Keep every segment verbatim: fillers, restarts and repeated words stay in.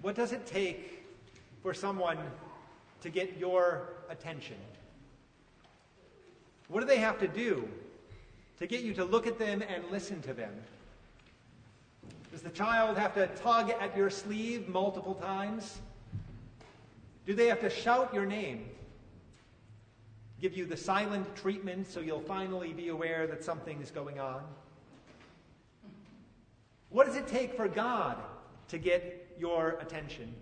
What does it take for someone to get your attention? What do they have to do to get you to look at them and listen to them? Does the child have to tug at your sleeve multiple times? Do they have to shout your name? Give you the silent treatment so you'll finally be aware that something is going on? What does it take for God to get your attention?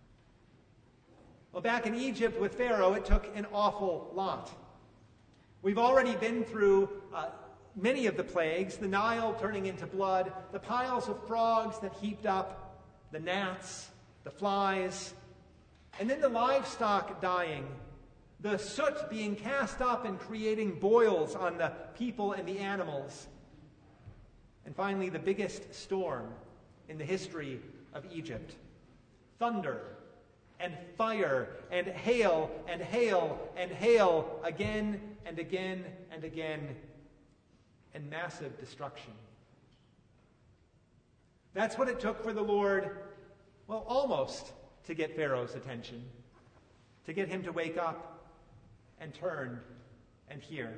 Well, back in Egypt with Pharaoh, it took an awful lot. We've already been through uh, many of the plagues, the Nile turning into blood, the piles of frogs that heaped up, the gnats, the flies, and then the livestock dying, the soot being cast up and creating boils on the people and the animals. And finally, the biggest storm in the history of Egypt. Thunder and fire and hail and hail and hail again and again and again, and massive destruction. That's what it took for the Lord, well, almost to get Pharaoh's attention, to get him to wake up and turn and hear.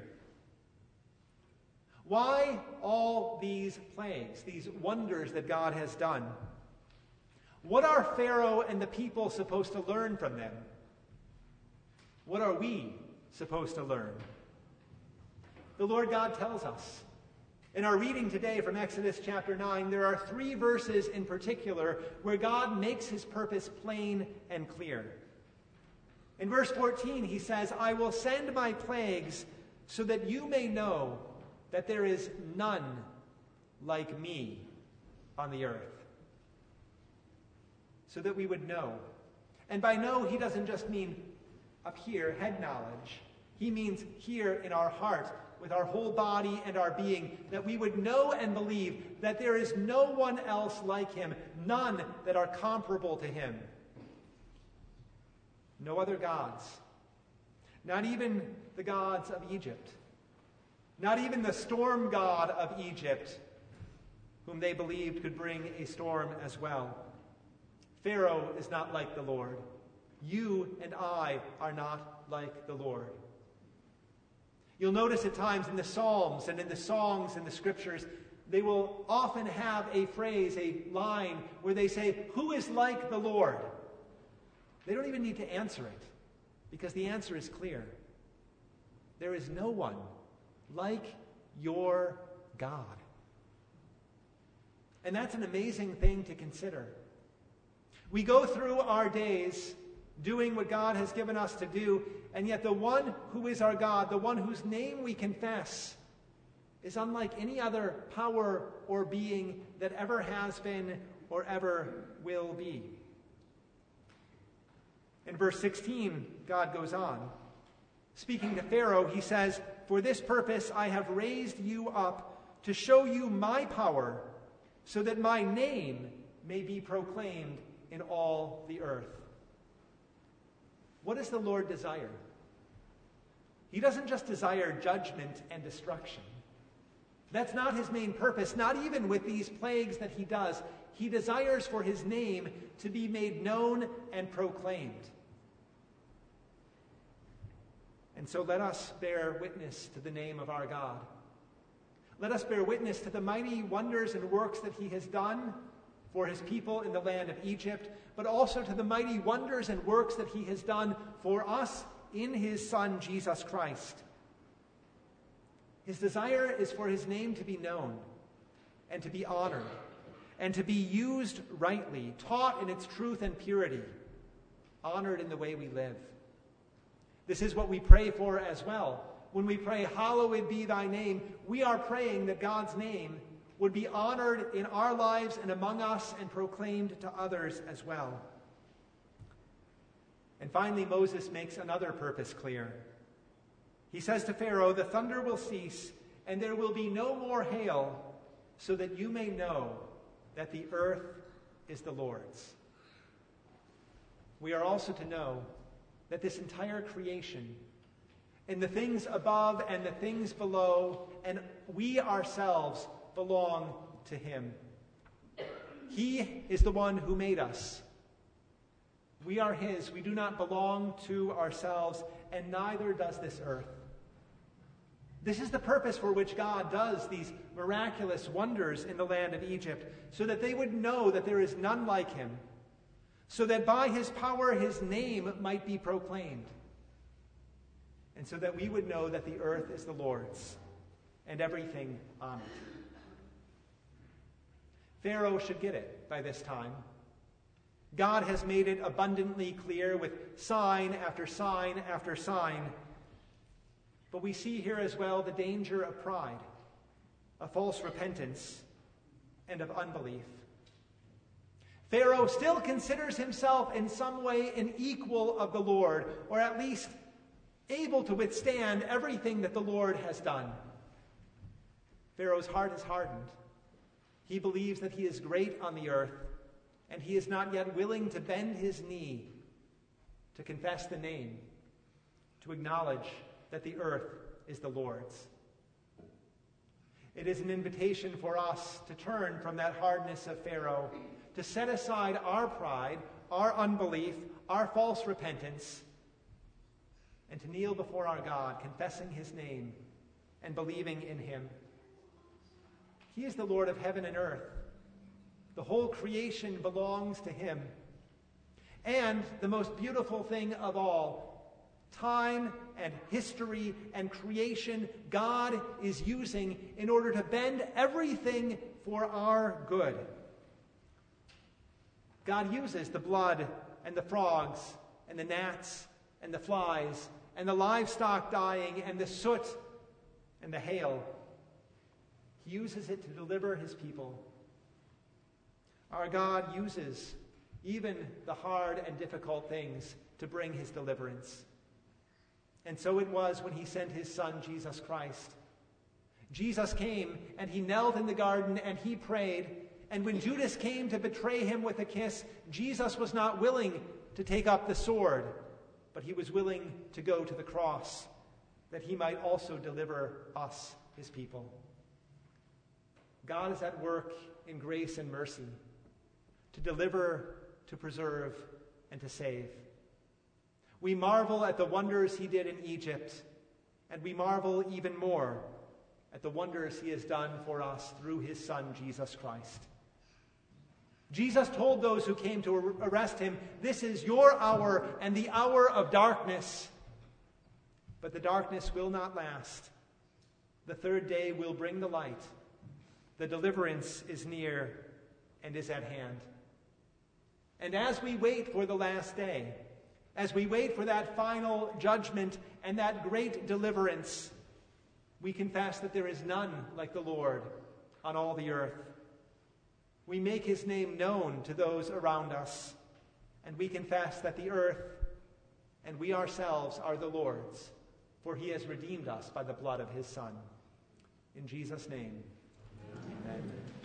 Why all these plagues, these wonders that God has done? What are Pharaoh and the people supposed to learn from them? What are we supposed to learn? The Lord God tells us. In our reading today from Exodus chapter nine, there are three verses in particular where God makes his purpose plain and clear. In verse fourteen, he says, "I will send my plagues so that you may know that there is none like me on the earth." So that we would know. And by know, he doesn't just mean up here, head knowledge. He means here in our heart, with our whole body and our being, that we would know and believe that there is no one else like him, none that are comparable to him. No other gods. Not even the gods of Egypt. Not even the storm god of Egypt, whom they believed could bring a storm as well. Pharaoh is not like the Lord. You and I are not like the Lord. You'll notice at times in the Psalms and in the songs in the Scriptures, they will often have a phrase, a line, where they say, "Who is like the Lord?" They don't even need to answer it, because the answer is clear. There is no one like your God. And that's an amazing thing to consider. We go through our days doing what God has given us to do, and yet the one who is our God, the one whose name we confess, is unlike any other power or being that ever has been or ever will be. In verse sixteen, God goes on. Speaking to Pharaoh, he says, "For this purpose I have raised you up to show you my power, so that my name may be proclaimed in all the earth." What does the Lord desire? He doesn't just desire judgment and destruction. That's not his main purpose, not even with these plagues that he does. He desires for his name to be made known and proclaimed. And so let us bear witness to the name of our God. Let us bear witness to the mighty wonders and works that he has done for his people in the land of Egypt, but also to the mighty wonders and works that he has done for us in his Son, Jesus Christ. His desire is for his name to be known and to be honored and to be used rightly, taught in its truth and purity, honored in the way we live. This is what we pray for as well. When we pray, "Hallowed be thy name," we are praying that God's name would be honored in our lives and among us and proclaimed to others as well. And finally, Moses makes another purpose clear. He says to Pharaoh, "The thunder will cease, and there will be no more hail, so that you may know that the earth is the Lord's." We are also to know that this entire creation, and the things above and the things below, and we ourselves belong to him. He is the one who made us. We are his. We do not belong to ourselves, and neither does this earth. This is the purpose for which God does these miraculous wonders in the land of Egypt, so that they would know that there is none like him, so that by his power his name might be proclaimed, and so that we would know that the earth is the Lord's and everything on it. Pharaoh should get it by this time. God has made it abundantly clear with sign after sign after sign. But we see here as well the danger of pride, of false repentance, and of unbelief. Pharaoh still considers himself in some way an equal of the Lord, or at least able to withstand everything that the Lord has done. Pharaoh's heart is hardened. He believes that he is great on the earth, and he is not yet willing to bend his knee to confess the name, to acknowledge that the earth is the Lord's. It is an invitation for us to turn from that hardness of Pharaoh, to set aside our pride, our unbelief, our false repentance, and to kneel before our God, confessing his name and believing in him. He is the Lord of heaven and earth. The whole creation belongs to him. And the most beautiful thing of all, time and history and creation, God is using in order to bend everything for our good. God uses the blood and the frogs and the gnats and the flies and the livestock dying and the soot and the hail. He uses it to deliver his people. Our God uses even the hard and difficult things to bring his deliverance. And so it was when he sent his son, Jesus Christ. Jesus came and he knelt in the garden and he prayed. And when Judas came to betray him with a kiss, Jesus was not willing to take up the sword, but he was willing to go to the cross, that he might also deliver us, his people. God is at work in grace and mercy, to deliver, to preserve, and to save. We marvel at the wonders he did in Egypt, and we marvel even more at the wonders he has done for us through his Son, Jesus Christ. Jesus told those who came to arrest him, "This is your hour and the hour of darkness." But the darkness will not last. The third day will bring the light. The deliverance is near and is at hand. And as we wait for the last day, as we wait for that final judgment and that great deliverance, we confess that there is none like the Lord on all the earth. We make his name known to those around us, and we confess that the earth and we ourselves are the Lord's, for he has redeemed us by the blood of his Son. In Jesus' name, amen. Amen.